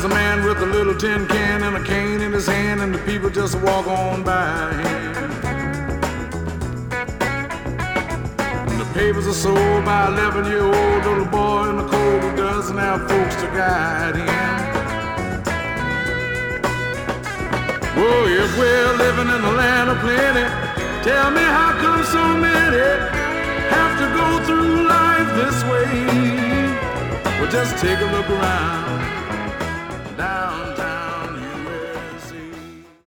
there's a man with a little tin can and a cane in his hand, and the people just walk on by him. And the papers are sold by 11-year-old little boy in the cold who doesn't have folks to guide him. Oh, if we're living in the land of plenty, tell me how come so many have to go through life this way? Well, just take a look around downtown.